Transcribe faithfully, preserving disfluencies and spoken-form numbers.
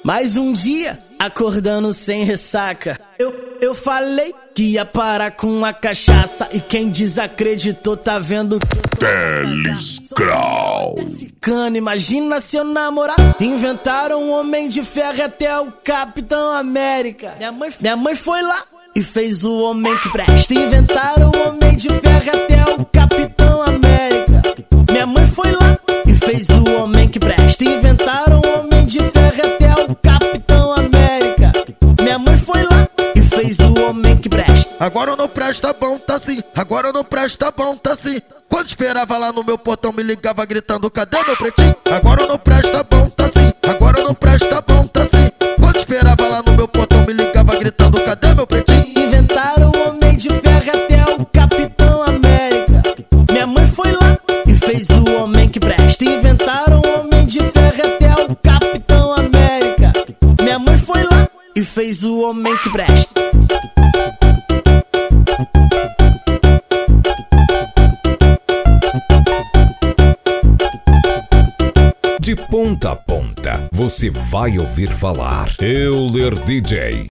Mais um dia, acordando sem ressaca. Eu, eu falei que ia parar com a cachaça. E quem desacreditou tá vendo Teles Grau. ficando, imagina se eu namorar. Inventaram um homem de ferro até o Capitão América. Minha mãe, minha mãe foi lá e fez o homem que presta. Inventaram o homem de ferro até o Capitão América. Minha mãe foi lá e fez o homem que presta. Inventaram o homem de ferro até o Capitão América. Minha mãe foi lá e fez o homem que presta. Agora eu não presta bom, tá sim. Agora eu não presta bom, tá sim. Quando esperava lá no meu portão, me ligava gritando: cadê meu pretinho? Agora eu não presta bom, tá sim. Agora eu não presta bom, tá sim. Quando esperava lá no meu portão, me ligava gritando: cadê meu pretinho? Inventaram o homem de ferro até o Capitão América. Minha mãe foi lá e fez o homem que presta. Inventaram o homem de ferro até o Capitão América. Minha mãe foi lá e fez o homem que presta. De ponta a ponta, você vai ouvir falar Euler D J.